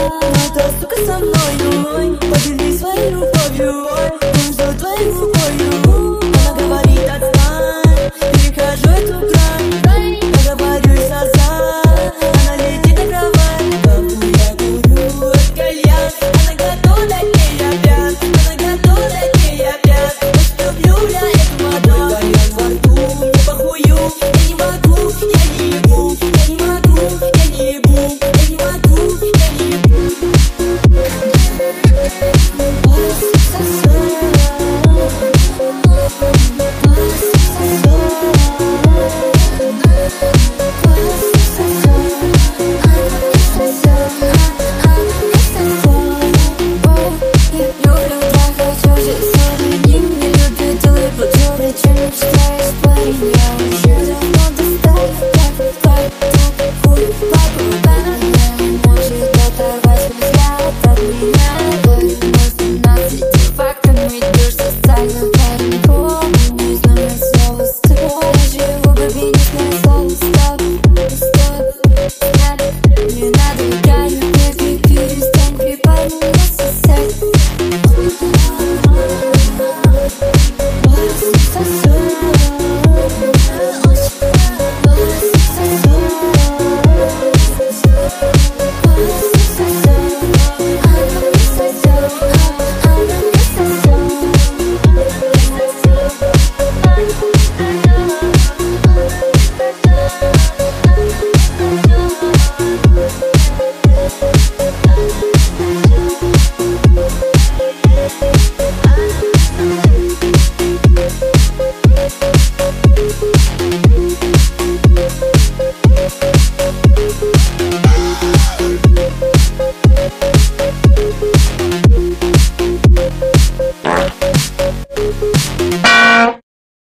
Эта сука со мной, поделись своей любовью, он ждет твоей рукою. Она говорит отстань, перехожу эту грань, договорюсь назад, она летит на кровать. Бабу я курю от кальян, она готова к ней опять, она готова к ней опять. Очень люблю я эту мадам, кальян во рту, мне похую, я не могу, я не ебу, я не могу, я не ебу, я не могу.